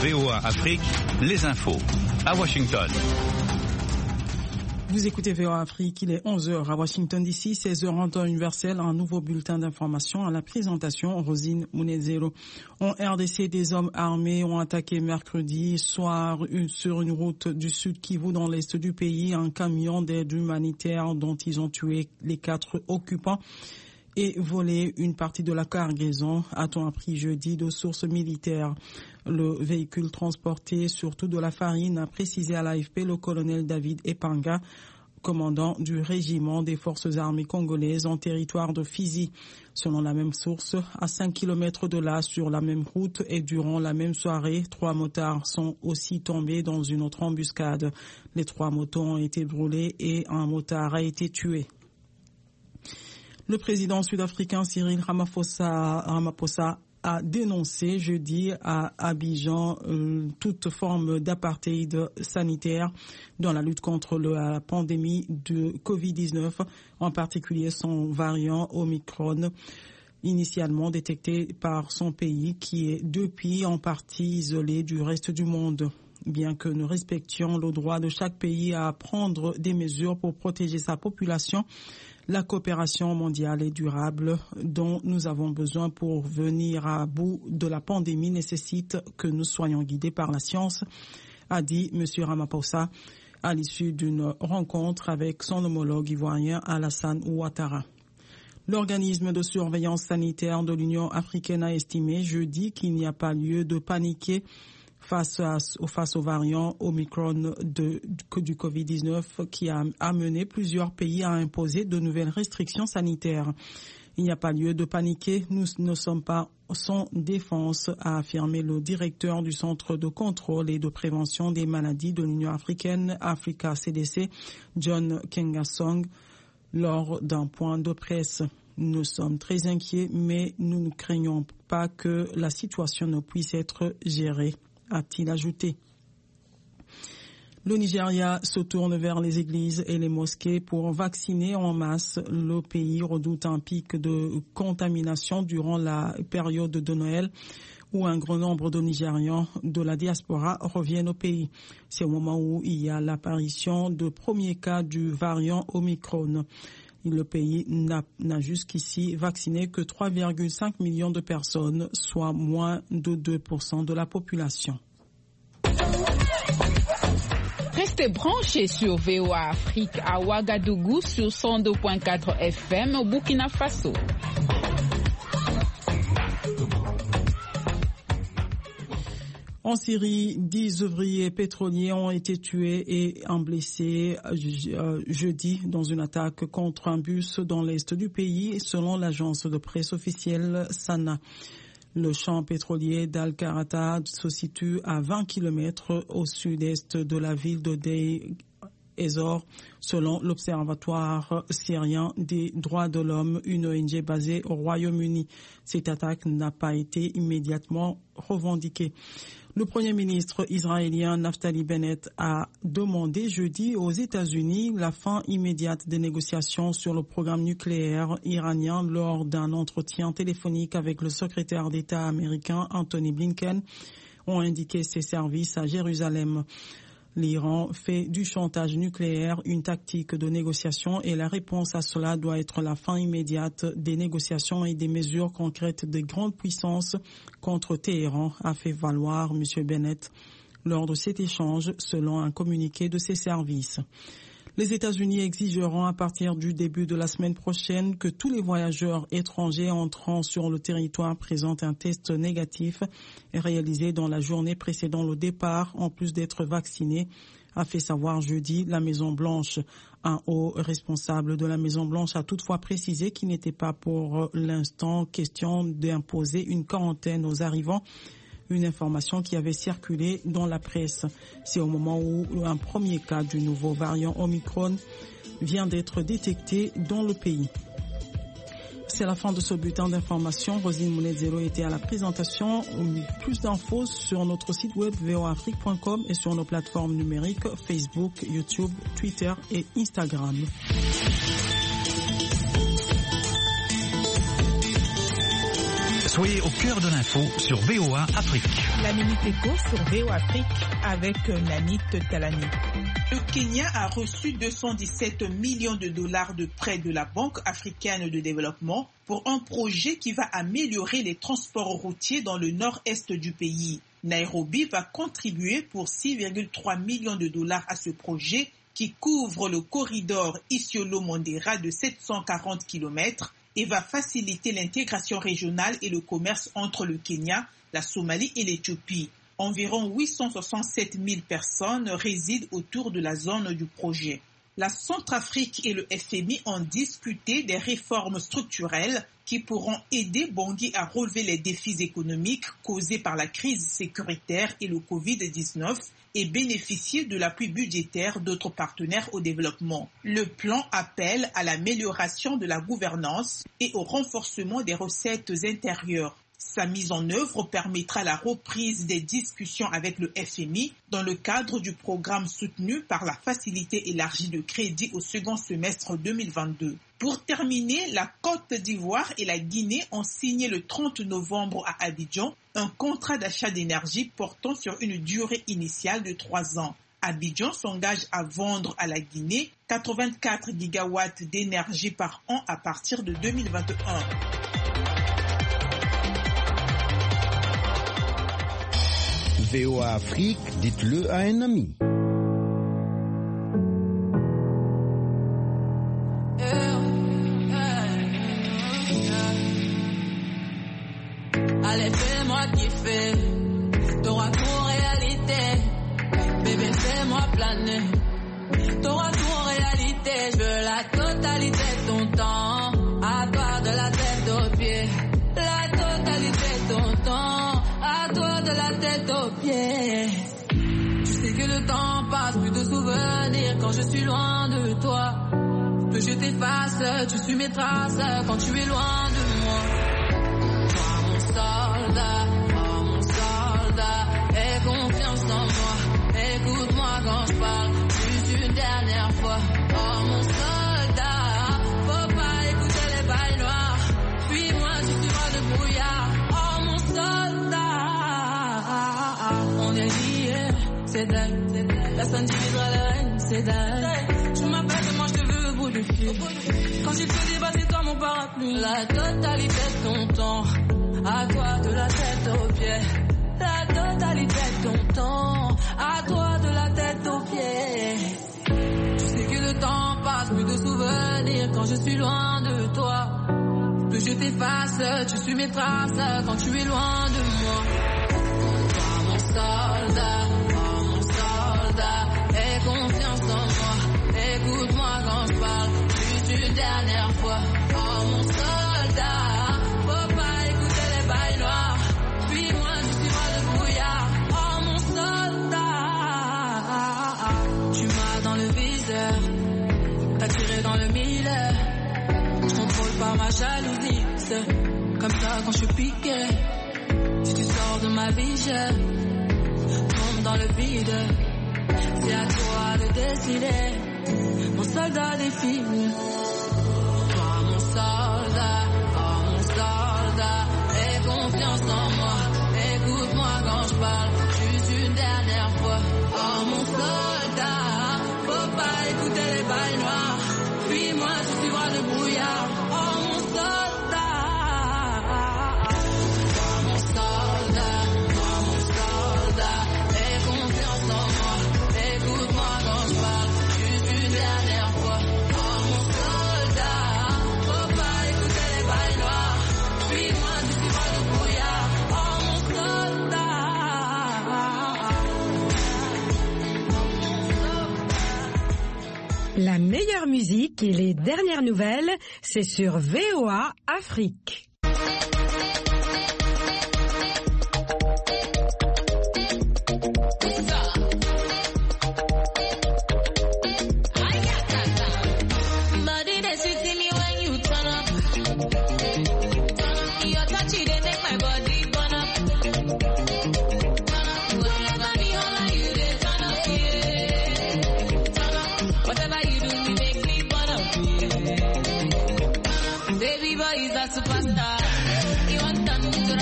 VOA Afrique, les infos. À Washington. Vous écoutez VOA Afrique, il est 11h à Washington DC, 16h en temps universel, un nouveau bulletin d'information à la présentation, Rosine Munezero. En RDC, des hommes armés ont attaqué mercredi soir sur une route du sud Kivu dans l'est du pays, un camion d'aide humanitaire dont ils ont tué les 4 occupants et volé une partie de la cargaison, a-t-on appris jeudi de sources militaires. Le véhicule transportait surtout de la farine, a précisé à l'AFP le colonel David Epanga, commandant du régiment des forces armées congolaises en territoire de Fizi. Selon la même source, à 5 km de là, sur la même route et durant la même soirée, 3 motards sont aussi tombés dans une autre embuscade. Les 3 motos ont été brûlés et un motard a été tué. Le président sud-africain Cyril Ramaphosa a dénoncé jeudi à Abidjan toute forme d'apartheid sanitaire dans la lutte contre la pandémie de Covid-19, en particulier son variant Omicron, initialement détecté par son pays, qui est depuis en partie isolé du reste du monde. Bien que nous respections le droit de chaque pays à prendre des mesures pour protéger sa population, la coopération mondiale et durable dont nous avons besoin pour venir à bout de la pandémie nécessite que nous soyons guidés par la science, a dit M. Ramaphosa à l'issue d'une rencontre avec son homologue ivoirien Alassane Ouattara. L'organisme de surveillance sanitaire de l'Union africaine a estimé jeudi qu'il n'y a pas lieu de paniquer face au variant Omicron du Covid-19 qui a amené plusieurs pays à imposer de nouvelles restrictions sanitaires. Il n'y a pas lieu de paniquer, nous ne sommes pas sans défense, a affirmé le directeur du Centre de contrôle et de prévention des maladies de l'Union africaine, Africa CDC, John Kengasong, lors d'un point de presse. Nous sommes très inquiets, mais nous ne craignons pas que la situation ne puisse être gérée, a-t-il ajouté. Le Nigeria se tourne vers les églises et les mosquées pour vacciner en masse. Le pays redoute un pic de contamination durant la période de Noël où un grand nombre de Nigérians de la diaspora reviennent au pays. C'est au moment où il y a l'apparition de premiers cas du variant Omicron. Le pays n'a jusqu'ici vacciné que 3,5 millions de personnes, soit moins de 2% de la population. Restez branchés sur VOA Afrique à Ouagadougou sur 102.4 FM au Burkina Faso. En Syrie, 10 ouvriers pétroliers ont été tués et un blessé jeudi dans une attaque contre un bus dans l'est du pays, selon l'agence de presse officielle Sana. Le champ pétrolier d'Al-Karata se situe à 20 km au sud-est de la ville de Deir ez-Zor, selon l'Observatoire syrien des droits de l'homme, une ONG basée au Royaume-Uni. Cette attaque n'a pas été immédiatement revendiquée. Le Premier ministre israélien Naftali Bennett a demandé jeudi aux États-Unis la fin immédiate des négociations sur le programme nucléaire iranien lors d'un entretien téléphonique avec le secrétaire d'État américain Anthony Blinken, ont indiqué ses services à Jérusalem. L'Iran fait du chantage nucléaire une tactique de négociation et la réponse à cela doit être la fin immédiate des négociations et des mesures concrètes des grandes puissances contre Téhéran, a fait valoir M. Bennett lors de cet échange, selon un communiqué de ses services. Les États-Unis exigeront à partir du début de la semaine prochaine que tous les voyageurs étrangers entrant sur le territoire présentent un test négatif réalisé dans la journée précédant le départ, en plus d'être vaccinés, a fait savoir jeudi la Maison-Blanche. Un haut responsable de la Maison-Blanche a toutefois précisé qu'il n'était pas pour l'instant question d'imposer une quarantaine aux arrivants, une information qui avait circulé dans la presse. C'est au moment où un premier cas du nouveau variant Omicron vient d'être détecté dans le pays. C'est la fin de ce bulletin d'information. Rosine Munezero était à la présentation. Plus d'infos sur notre site web voafrique.com et sur nos plateformes numériques Facebook, YouTube, Twitter et Instagram. Soyez au cœur de l'info sur VOA Afrique. La Minute Éco sur VOA Afrique avec Nanit Talani. Le Kenya a reçu 217 millions de dollars de prêts de la Banque africaine de développement pour un projet qui va améliorer les transports routiers dans le nord-est du pays. Nairobi va contribuer pour 6,3 millions de dollars à ce projet qui couvre le corridor Isiolo-Mandera de 740 km et va faciliter l'intégration régionale et le commerce entre le Kenya, la Somalie et l'Éthiopie. Environ 867 000 personnes résident autour de la zone du projet. La Centrafrique et le FMI ont discuté des réformes structurelles qui pourront aider Bangui à relever les défis économiques causés par la crise sécuritaire et le Covid-19 et bénéficier de l'appui budgétaire d'autres partenaires au développement. Le plan appelle à l'amélioration de la gouvernance et au renforcement des recettes intérieures. Sa mise en œuvre permettra la reprise des discussions avec le FMI dans le cadre du programme soutenu par la Facilité élargie de crédit au second semestre 2022. Pour terminer, la Côte d'Ivoire et la Guinée ont signé le 30 novembre à Abidjan un contrat d'achat d'énergie portant sur une durée initiale de 3 ans. Abidjan s'engage à vendre à la Guinée 84 gigawatts d'énergie par an à partir de 2021. VOA Afrique, dites-le à un ami. Allez, fais-moi kiffer, t'auras ton réalité. Bébé, fais-moi planer, t'auras ton réalité. Je veux la totalité de ton temps, à toi de la tête aux pieds. La totalité de ton temps, à toi de la tête aux pieds. Tu sais que le temps passe, plus de souvenirs quand je suis loin de toi. Que je t'efface, tu suis mes traces quand tu es loin de moi. Oh mon soldat, aie confiance en moi. Écoute-moi quand je parle, juste une dernière fois. Oh mon soldat, faut pas écouter les bails noirs. Suis-moi, tu suivras le brouillard. Oh mon soldat, on est liés, c'est dingue. Personne divisera le règne, c'est dingue. Tu m'appelles et moi je te veux au bout du fil. Quand il te débat, c'est toi mon parapluie. La totalité de ton temps, à toi de la tête aux pieds. La totalité de ton temps, à toi de la tête aux pieds. Tu sais que le temps passe, plus de souvenirs quand je suis loin de toi. Que je t'efface, tu suis mes traces quand tu es loin de moi. Oh mon soldat, aie confiance en moi. Écoute-moi quand je parle, juste une dernière fois. Oh mon soldat, faut pas écouter les bails noirs. Suis-moi, tu suivras le brouillard. Oh mon soldat, tu m'as dans le viseur, t'as tiré dans le mille. Je contrôle pas ma jalousie, c'est comme ça quand je suis piqué. Si tu sors de ma vie, je tombe dans le vide. C'est à toi de décider, mon soldat défile. Toi mon soldat, oh mon soldat, aie confiance en moi. Écoute-moi quand je parle, juste une dernière fois. Oh mon soldat, faut pas écouter les bails noirs. Puis-moi, tu suivras le brouillard. Oh mon soldat, oh mon soldat, aie confiance en moi. Écoute-moi quand je parle, juste une dernière fois. Oh mon soldat, faut pas écouter les bails noirs. Suis-moi, tu suivras le brouillard. Oh mon soldat. La meilleure musique et les dernières nouvelles, c'est sur VOA Afrique.